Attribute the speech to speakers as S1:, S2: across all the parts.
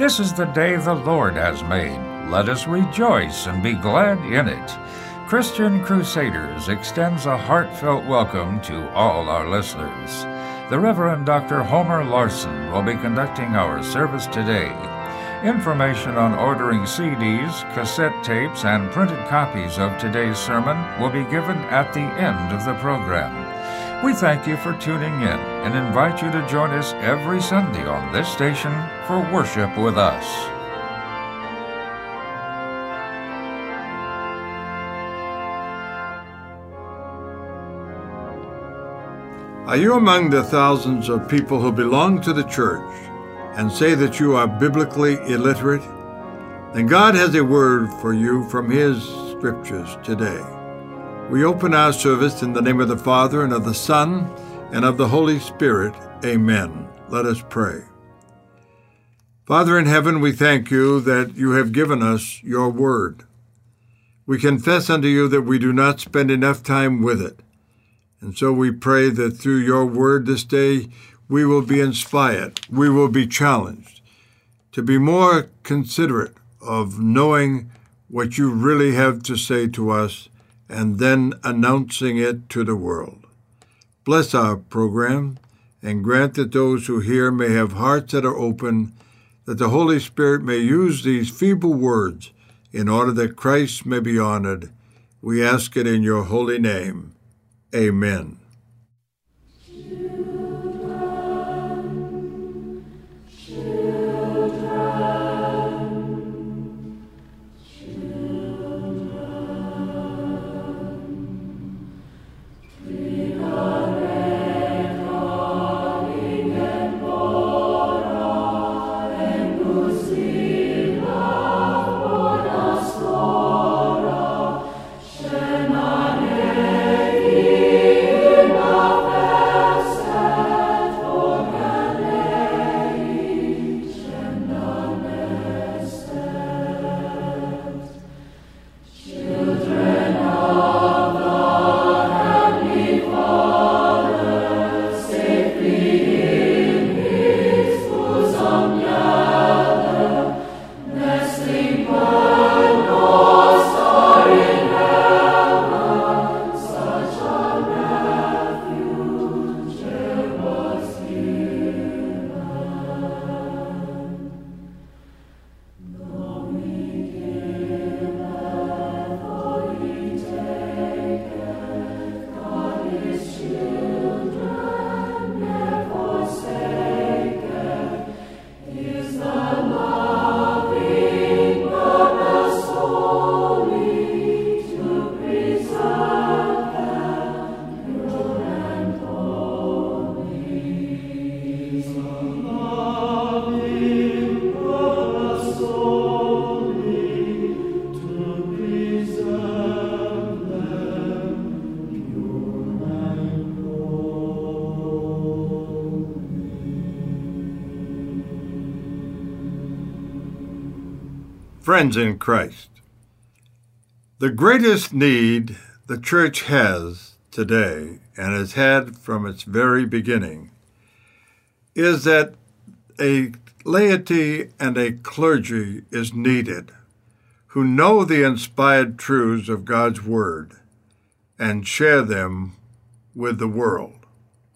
S1: This is the day the Lord has made. Let us rejoice and be glad in it. Christian Crusaders extends a heartfelt welcome to all our listeners. The Reverend Dr. Homer Larson will be conducting our service today. Information on ordering CDs, cassette tapes, and printed copies of today's sermon will be given at the end of the program. We thank you for tuning in and invite you to join us every Sunday on this station for worship with us.
S2: Are you among the thousands of people who belong to the church and say that you are biblically illiterate? Then God has a word for you from His scriptures today. We open our service in the name of the Father, and of the Son, and of the Holy Spirit. Amen. Let us pray. Father in heaven, we thank you that you have given us your word. We confess unto you that we do not spend enough time with it. And so we pray that through your word this day, we will be inspired, we will be challenged to be more considerate of knowing what you really have to say to us and then announcing it to the world. Bless our program and grant that those who hear may have hearts that are open, that the Holy Spirit may use these feeble words in order that Christ may be honored. We ask it in your holy name. Amen. Friends in Christ, the greatest need the church has today, and has had from its very beginning, is that a laity and a clergy is needed who know the inspired truths of God's Word and share them with the world.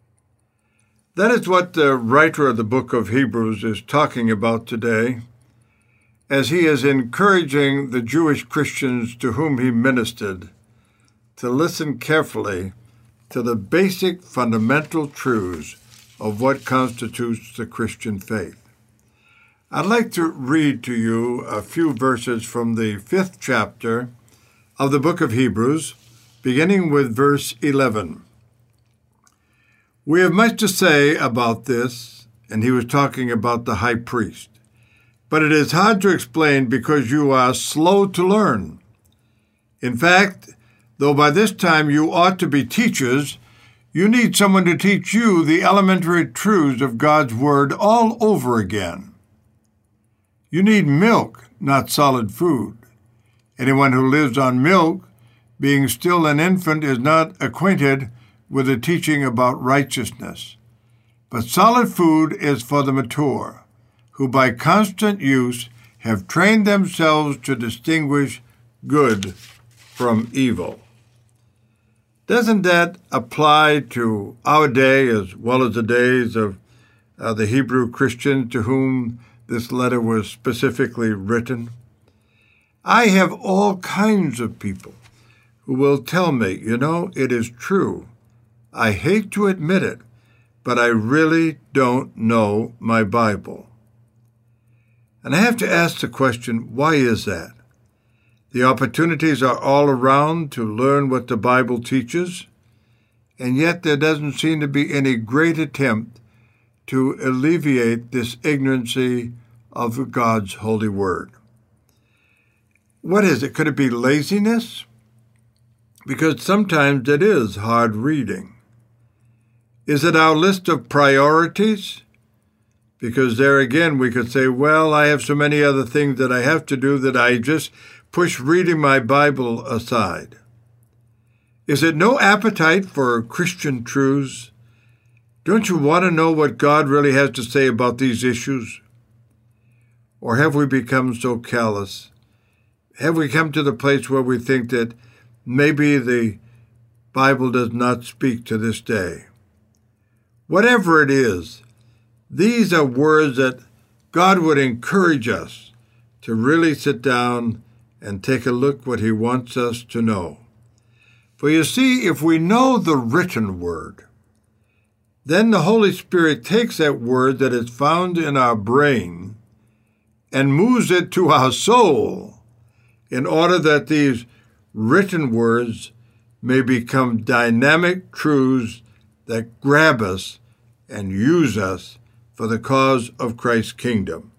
S2: That is what the writer of the book of Hebrews is talking about today, as he is encouraging the Jewish Christians to whom he ministered to listen carefully to the basic fundamental truths of what constitutes the Christian faith. I'd like to read to you a few verses from the 5th chapter of the book of Hebrews, beginning with verse 11. We have much to say about this, and he was talking about the high priest. But it is hard to explain because you are slow to learn. In fact, though by this time you ought to be teachers, you need someone to teach you the elementary truths of God's Word all over again. You need milk, not solid food. Anyone who lives on milk, being still an infant, is not acquainted with the teaching about righteousness. But solid food is for the mature, who by constant use have trained themselves to distinguish good from evil. Doesn't that apply to our day as well as the days of the Hebrew Christians to whom this letter was specifically written? I have all kinds of people who will tell me, it is true. I hate to admit it, but I really don't know my Bible. And I have to ask the question, why is that? The opportunities are all around to learn what the Bible teaches, and yet there doesn't seem to be any great attempt to alleviate this ignorancy of God's holy word. What is it? Could it be laziness? Because sometimes it is hard reading. Is it our list of priorities? Because there again we could say, well, I have so many other things that I have to do that I just push reading my Bible aside. Is it no appetite for Christian truths? Don't you want to know what God really has to say about these issues? Or have we become so callous? Have we come to the place where we think that maybe the Bible does not speak to this day? Whatever it is, these are words that God would encourage us to really sit down and take a look what he wants us to know. For you see, if we know the written word, then the Holy Spirit takes that word that is found in our brain and moves it to our soul in order that these written words may become dynamic truths that grab us and use us for the cause of Christ's kingdom.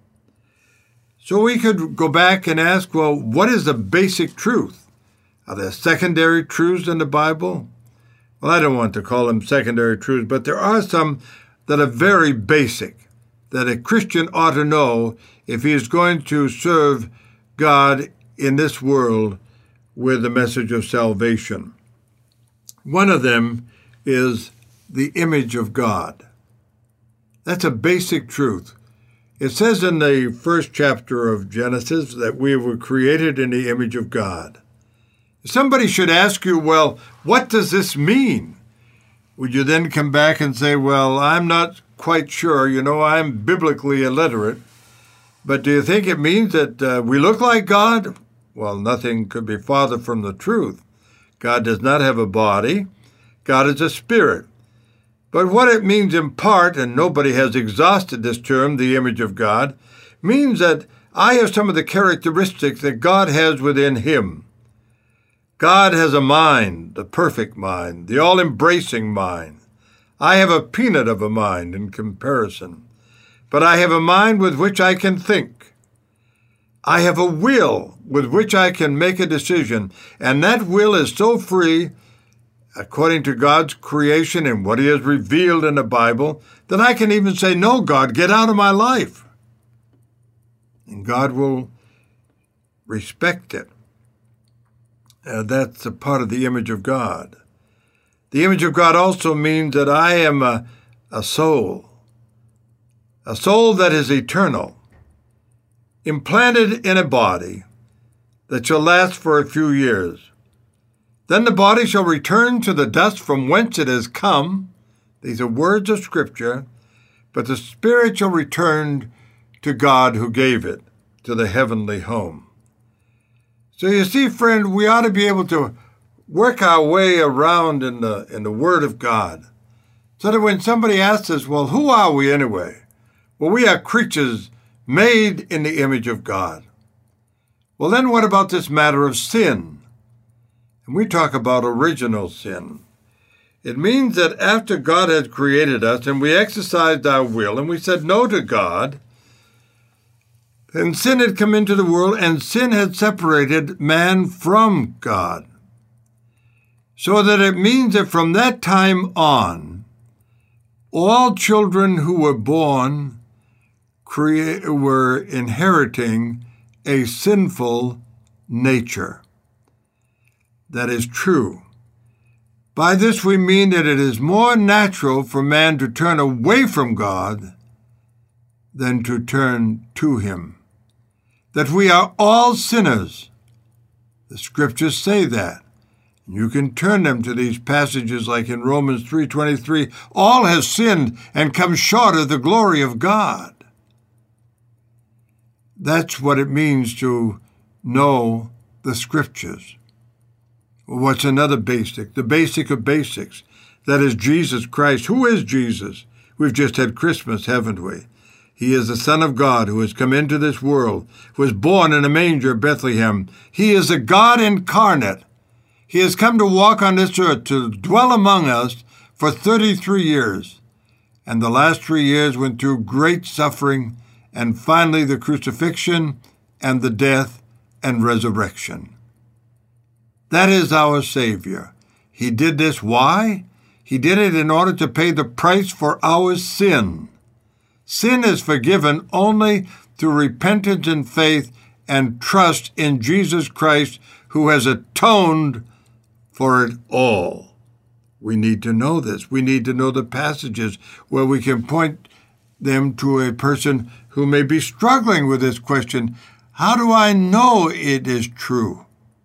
S2: So we could go back and ask, well, what is the basic truth? Are there secondary truths in the Bible? Well, I don't want to call them secondary truths, but there are some that are very basic, that a Christian ought to know if he is going to serve God in this world with the message of salvation. One of them is the image of God. That's a basic truth. It says in the first chapter of Genesis that we were created in the image of God. Somebody should ask you, well, what does this mean? Would you then come back and say, well, I'm not quite sure, I'm biblically illiterate, but do you think it means that we look like God? Well, nothing could be farther from the truth. God does not have a body. God is a spirit. But what it means in part, and nobody has exhausted this term, the image of God, means that I have some of the characteristics that God has within him. God has a mind, the perfect mind, the all-embracing mind. I have a peanut of a mind in comparison, but I have a mind with which I can think. I have a will with which I can make a decision, and that will is so free, according to God's creation and what he has revealed in the Bible, that I can even say, no, God, get out of my life. And God will respect it. That's a part of the image of God. The image of God also means that I am a soul that is eternal, implanted in a body that shall last for a few years. Then the body shall return to the dust from whence it has come. These are words of Scripture. But the spirit shall return to God who gave it, to the heavenly home. So you see, friend, we ought to be able to work our way around in the Word of God, so that when somebody asks us, well, who are we anyway? Well, we are creatures made in the image of God. Well, then what about this matter of sin? And we talk about original sin. It means that after God had created us and we exercised our will and we said no to God, then sin had come into the world and sin had separated man from God. So that it means that from that time on, all children who were born were inheriting a sinful nature. That is true. By this we mean that it is more natural for man to turn away from God than to turn to him. That we are all sinners. The scriptures say that. You can turn them to these passages like in Romans 3:23, all have sinned and come short of the glory of God. That's what it means to know the scriptures. What's another basic? The basic of basics. That is Jesus Christ. Who is Jesus? We've just had Christmas, haven't we? He is the Son of God who has come into this world, who was born in a manger of Bethlehem. He is the God incarnate. He has come to walk on this earth, to dwell among us for 33 years. And the last 3 years went through great suffering, and finally the crucifixion and the death and resurrection. That is our Savior. He did this. Why? He did it in order to pay the price for our sin. Sin is forgiven only through repentance and faith and trust in Jesus Christ, who has atoned for it all. We need to know this. We need to know the passages where we can point them to a person who may be struggling with this question. How do I know it is true?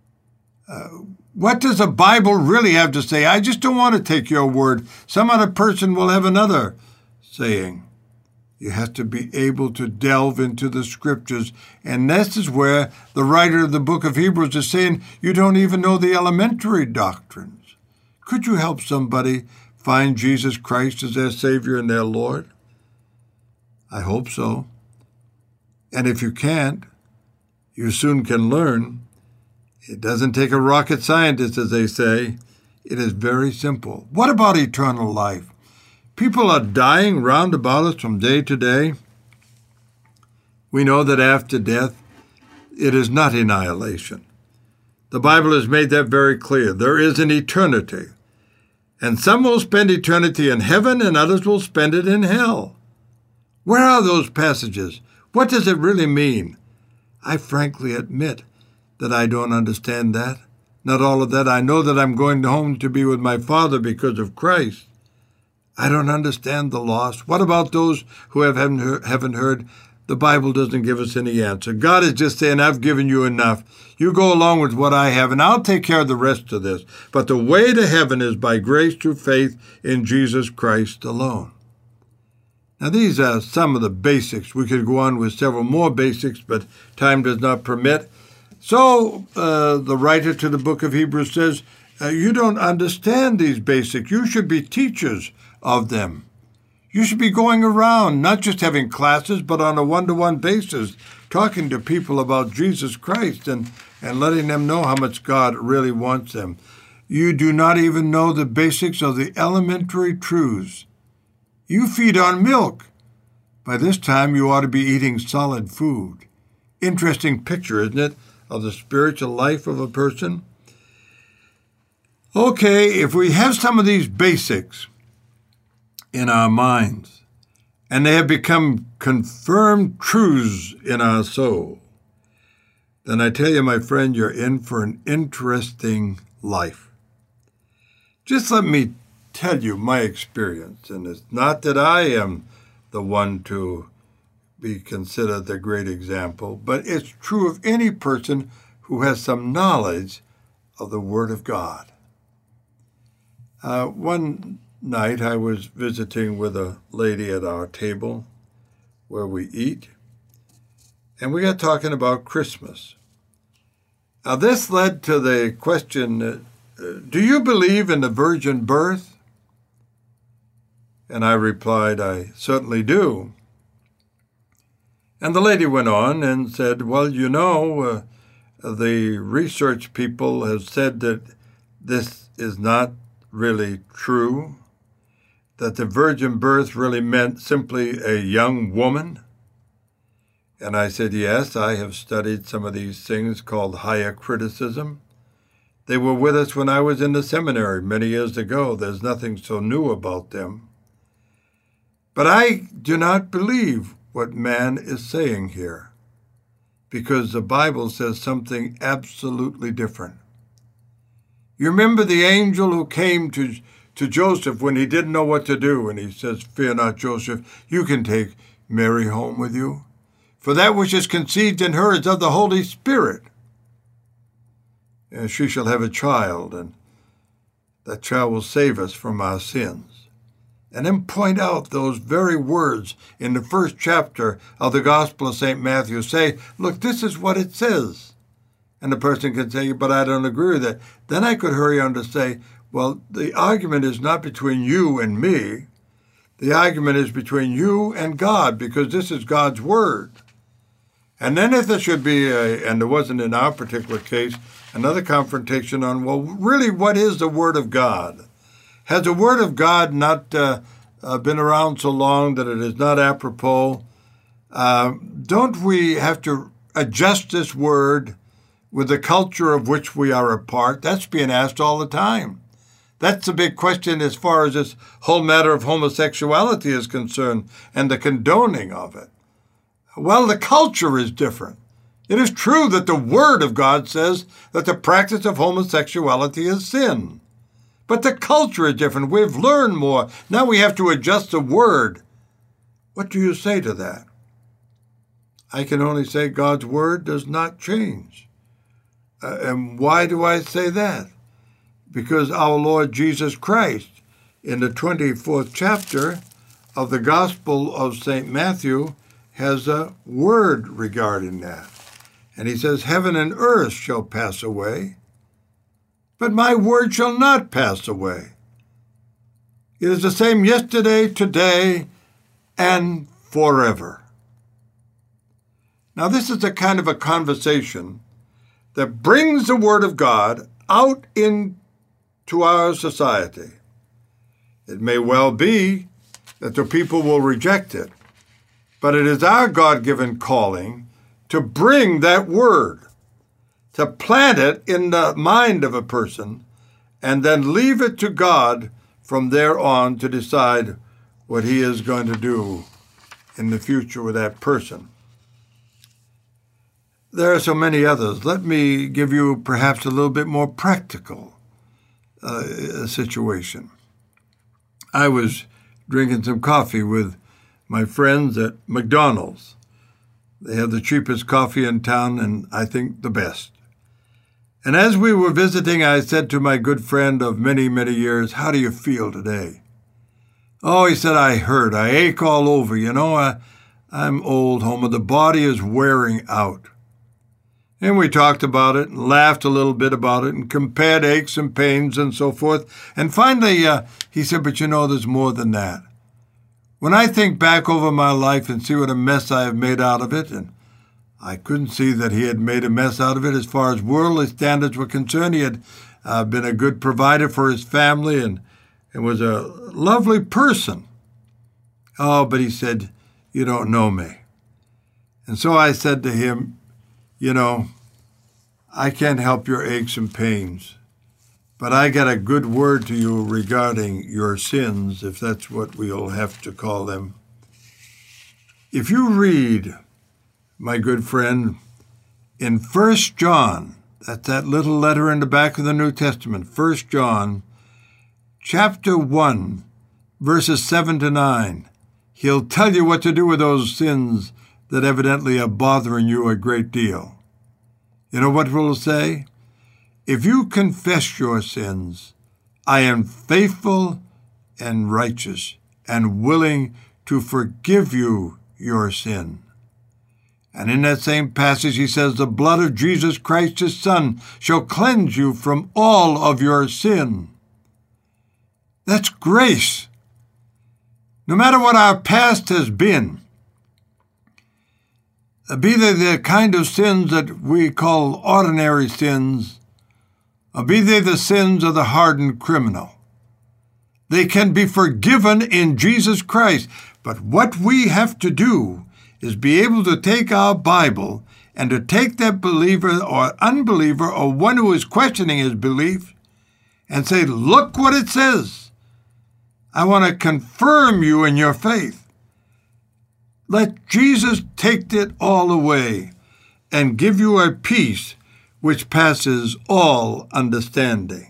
S2: What does the Bible really have to say? I just don't want to take your word. Some other person will have another saying. You have to be able to delve into the scriptures. And this is where the writer of the book of Hebrews is saying, you don't even know the elementary doctrines. Could you help somebody find Jesus Christ as their Savior and their Lord? I hope so. And if you can't, you soon can learn. It doesn't take a rocket scientist, as they say. It is very simple. What about eternal life? People are dying round about us from day to day. We know that after death, it is not annihilation. The Bible has made that very clear. There is an eternity. And some will spend eternity in heaven and others will spend it in hell. Where are those passages? What does it really mean? I frankly admit that I don't understand that. Not all of that. I know that I'm going home to be with my Father because of Christ. I don't understand the lost. What about those who haven't heard? The Bible doesn't give us any answer. God is just saying, I've given you enough. You go along with what I have, and I'll take care of the rest of this. But the way to heaven is by grace through faith in Jesus Christ alone. Now, these are some of the basics. We could go on with several more basics, but time does not permit. So the writer to the book of Hebrews says, you don't understand these basics. You should be teachers of them. You should be going around, not just having classes, but on a one-to-one basis, talking to people about Jesus Christ and letting them know how much God really wants them. You do not even know the basics of the elementary truths. You feed on milk. By this time, you ought to be eating solid food. Interesting picture, isn't it, of the spiritual life of a person? Okay, if we have some of these basics in our minds, and they have become confirmed truths in our soul, then I tell you, my friend, you're in for an interesting life. Just let me tell you my experience, and it's not that I am the one to be considered the great example, but it's true of any person who has some knowledge of the Word of God. One night I was visiting with a lady at our table where we eat, and we got talking about Christmas. Now this led to the question, do you believe in the virgin birth? And I replied, I certainly do. And the lady went on and said, well, you know, the research people have said that this is not really true, that the virgin birth really meant simply a young woman. And I said, yes, I have studied some of these things called higher criticism. They were with us when I was in the seminary many years ago. There's nothing so new about them. But I do not believe what man is saying here, because the Bible says something absolutely different. You remember the angel who came to Joseph when he didn't know what to do, and he says, fear not, Joseph, you can take Mary home with you? For that which is conceived in her is of the Holy Spirit. And she shall have a child, and that child will save us from our sins. And then point out those very words in the first chapter of the Gospel of St. Matthew. Say, look, this is what it says. And the person can say, but I don't agree with that. Then I could hurry on to say, well, the argument is not between you and me. The argument is between you and God, because this is God's Word. And then if there should be, and there wasn't in our particular case, another confrontation on, well, really, what is the Word of God? Has the Word of God not been around so long that it is not apropos? Don't we have to adjust this Word with the culture of which we are a part? That's being asked all the time. That's the big question as far as this whole matter of homosexuality is concerned and the condoning of it. Well, the culture is different. It is true that the Word of God says that the practice of homosexuality is sin. But the culture is different. We've learned more. Now we have to adjust the Word. What do you say to that? I can only say God's Word does not change. And why do I say that? Because our Lord Jesus Christ, in the 24th chapter of the Gospel of St. Matthew, has a word regarding that. And he says, heaven and earth shall pass away, but my word shall not pass away. It is the same yesterday, today, and forever. Now, this is a kind of a conversation that brings the Word of God out into our society. It may well be that the people will reject it, but it is our God-given calling to bring that Word, to plant it in the mind of a person, and then leave it to God from there on to decide what He is going to do in the future with that person. There are so many others. Let me give you perhaps a little bit more practical situation. I was drinking some coffee with my friends at McDonald's. They have the cheapest coffee in town, and I think the best. And as we were visiting, I said to my good friend of many, many years, how do you feel today? Oh, he said, I ache all over. You know, I'm old, Homer. The body is wearing out. And we talked about it and laughed a little bit about it and compared aches and pains and so forth. And finally, he said, but you know, there's more than that. When I think back over my life and see what a mess I have made out of it, and I couldn't see that he had made a mess out of it as far as worldly standards were concerned. He had been a good provider for his family and was a lovely person. Oh, but he said, you don't know me. And so I said to him, you know, I can't help your aches and pains, but I got a good word to you regarding your sins, if that's what we'll have to call them. If you read, my good friend, in 1 John, that's that little letter in the back of the New Testament, 1 John, chapter 1, verses 7 to 9, he'll tell you what to do with those sins that evidently are bothering you a great deal. You know what we'll say? If you confess your sins, I am faithful and righteous and willing to forgive you your sin. And in that same passage, he says, the blood of Jesus Christ, his Son, shall cleanse you from all of your sin. That's grace. No matter what our past has been, be they the kind of sins that we call ordinary sins, or be they the sins of the hardened criminal, they can be forgiven in Jesus Christ. But what we have to do is be able to take our Bible and to take that believer or unbeliever or one who is questioning his belief and say, look what it says. I want to confirm you in your faith. Let Jesus take it all away and give you a peace which passes all understanding.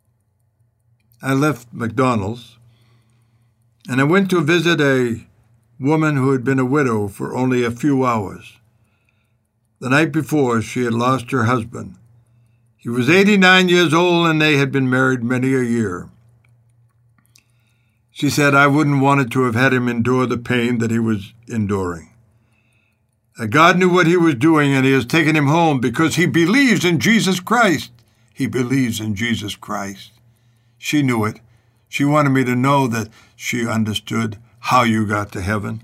S2: I left McDonald's and I went to visit a woman who had been a widow for only a few hours. The night before, she had lost her husband. He was 89 years old, and they had been married many a year. She said, I wouldn't wanted to have had him endure the pain that he was enduring. God knew what he was doing, and he has taken him home because he believes in Jesus Christ. He believes in Jesus Christ. She knew it. She wanted me to know that she understood how you got to heaven.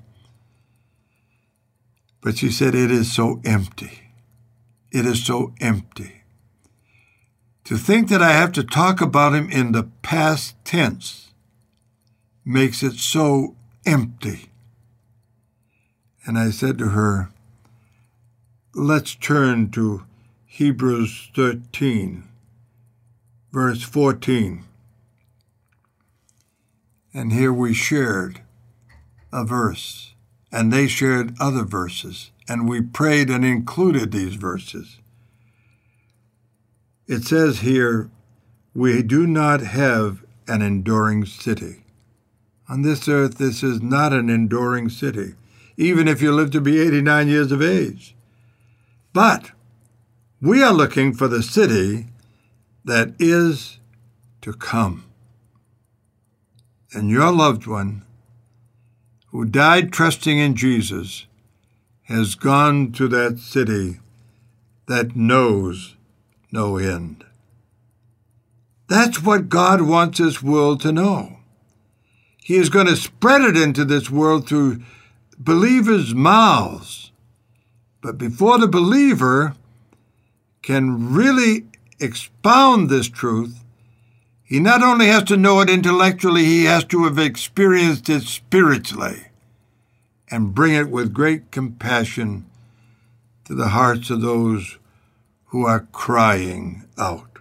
S2: But she said, it is so empty. It is so empty. To think that I have to talk about him in the past tense makes it so empty. And I said to her, let's turn to Hebrews 13, verse 14. And here we shared a verse, and they shared other verses, and we prayed and included these verses. It says here, we do not have an enduring city. On this earth, this is not an enduring city, even if you live to be 89 years of age. But we are looking for the city that is to come. And your loved one, who died trusting in Jesus, has gone to that city that knows no end. That's what God wants this world to know. He is going to spread it into this world through believers' mouths. But before the believer can really expound this truth, he not only has to know it intellectually, he has to have experienced it spiritually and bring it with great compassion to the hearts of those who are crying out.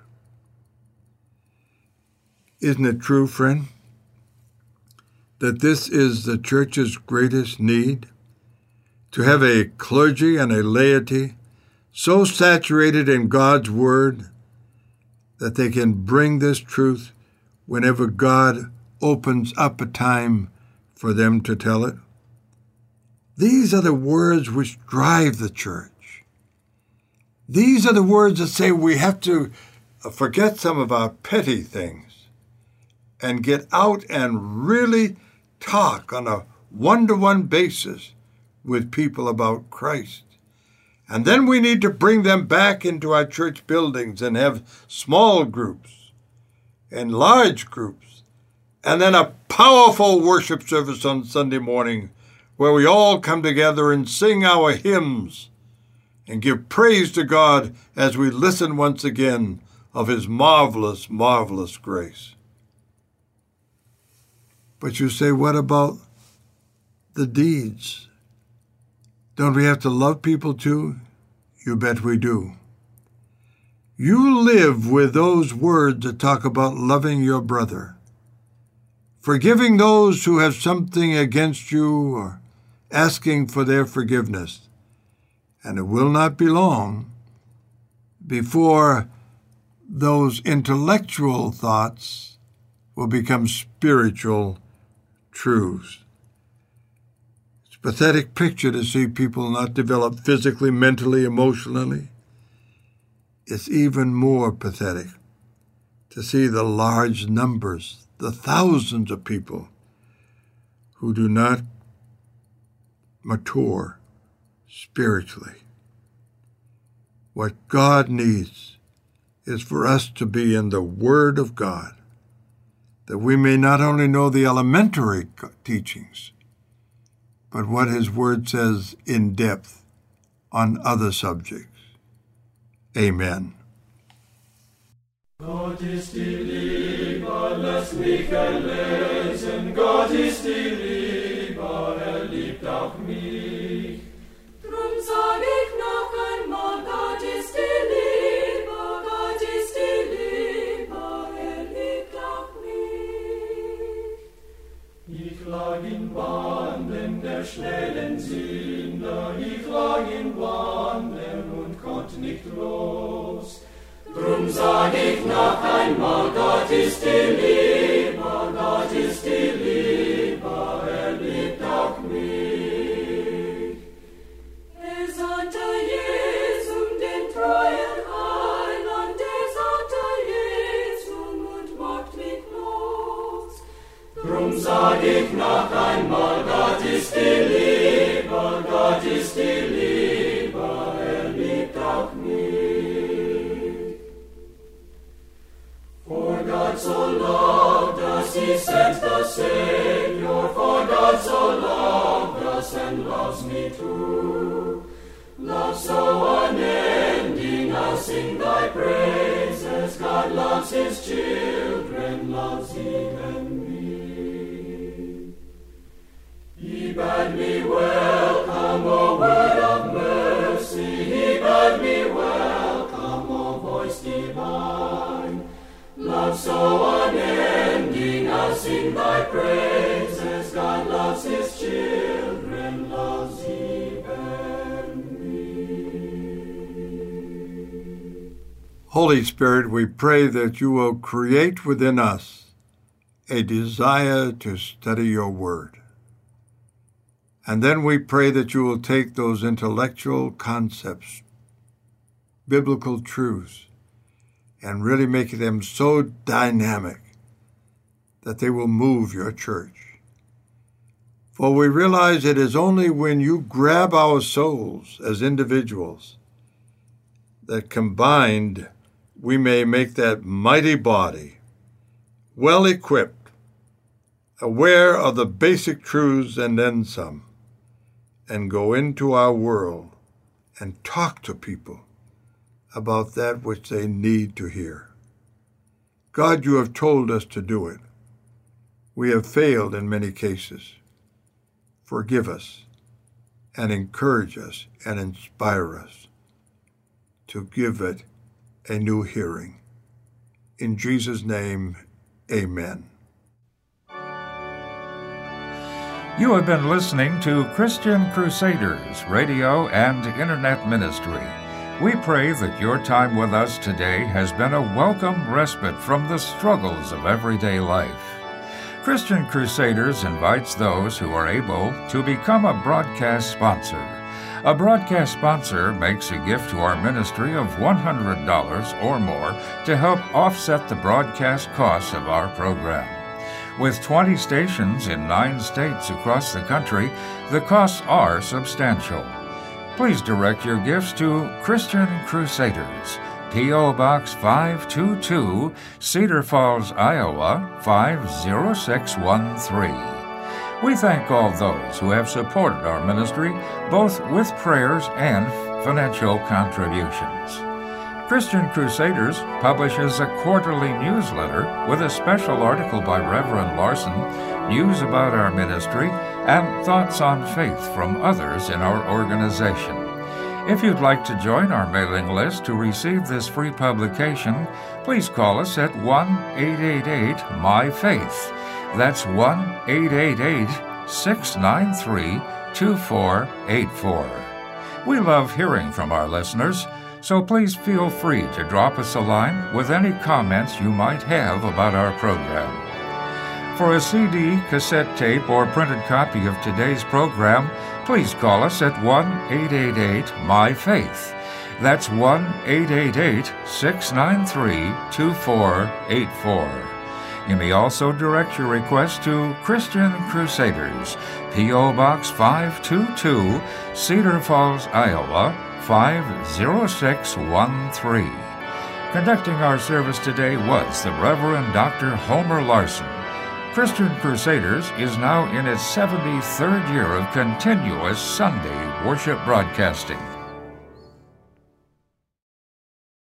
S2: Isn't it true, friend, that this is the church's greatest need? To have a clergy and a laity so saturated in God's word that they can bring this truth whenever God opens up a time for them to tell it. These are the words which drive the church. These are the words that say we have to forget some of our petty things and get out and really talk on a one-to-one basis with people about Christ. And then we need to bring them back into our church buildings and have small groups and large groups, and then a powerful worship service on Sunday morning where we all come together and sing our hymns and give praise to God as we listen once again of his marvelous, marvelous grace. But you say, what about the deeds? Don't we have to love people too? You bet we do. You live with those words that talk about loving your brother, forgiving those who have something against you, or asking for their forgiveness. And it will not be long before those intellectual thoughts will become spiritual truths. It's a pathetic picture to see people not develop physically, mentally, emotionally. It's even more pathetic to see the large numbers, the thousands of people who do not mature spiritually. What God needs is for us to be in the Word of God, that we may not only know the elementary teachings, but what His Word says in depth on other subjects. Amen.
S3: Gott ist die Liebe, lass mich erlesen. Gott ist die Liebe, liebt auch mich.
S4: Drum sag ich noch einmal, Gott ist die Liebe, Gott ist die Liebe, liebt auch mich.
S3: Ich lag in Banden der schnellen Sünder, ich lag in Banden und konnt nicht los. Drum sag ich noch einmal, Gott ist die Liebe, Gott ist die Liebe, liebt auch mich.
S4: freien Heiland, der Vater Jesum und macht mich los.
S3: Drum sag ich noch einmal, Gott ist die Liebe, Gott ist die Liebe, liebt auch mich. For God so loved us, he sent the Savior, for God so loved us and loves me too. Love so unending, I'll sing thy praises. God loves his children, loves even me. He bade me welcome, O word of mercy. He bade me welcome, O voice divine. Love so unending, I'll sing thy praises. God loves his children, loves even me.
S2: Holy Spirit, we pray that you will create within us a desire to study your word. And then we pray that you will take those intellectual concepts, biblical truths, and really make them so dynamic that they will move your church. For we realize it is only when you grab our souls as individuals that combined we may make that mighty body well equipped, aware of the basic truths and then some, and go into our world and talk to people about that which they need to hear. God, you have told us to do it. We have failed in many cases. Forgive us and encourage us and inspire us to give it a new hearing. In Jesus' name, amen.
S1: You have been listening to Christian Crusaders Radio and Internet Ministry. We pray that your time with us today has been a welcome respite from the struggles of everyday life. Christian Crusaders invites those who are able to become a broadcast sponsor. A broadcast sponsor makes a gift to our ministry of $100 or more to help offset the broadcast costs of our program. With 20 stations in 9 states across the country, the costs are substantial. Please direct your gifts to Christian Crusaders, P.O. Box 522, Cedar Falls, Iowa 50613. We thank all those who have supported our ministry, both with prayers and financial contributions. Christian Crusaders publishes a quarterly newsletter with a special article by Reverend Larson, news about our ministry, and thoughts on faith from others in our organization. If you'd like to join our mailing list to receive this free publication, please call us at 1-888-MY-FAITH. That's 1-888-693-2484. We love hearing from our listeners, so please feel free to drop us a line with any comments you might have about our program. For a CD, cassette tape, or printed copy of today's program, please call us at 1-888-MY-FAITH. That's 1-888-693-2484. You may also direct your request to Christian Crusaders, P.O. Box 522, Cedar Falls, Iowa 50613. Conducting our service today was the Reverend Dr. Homer Larson. Christian Crusaders is now in its 73rd year of continuous Sunday worship broadcasting.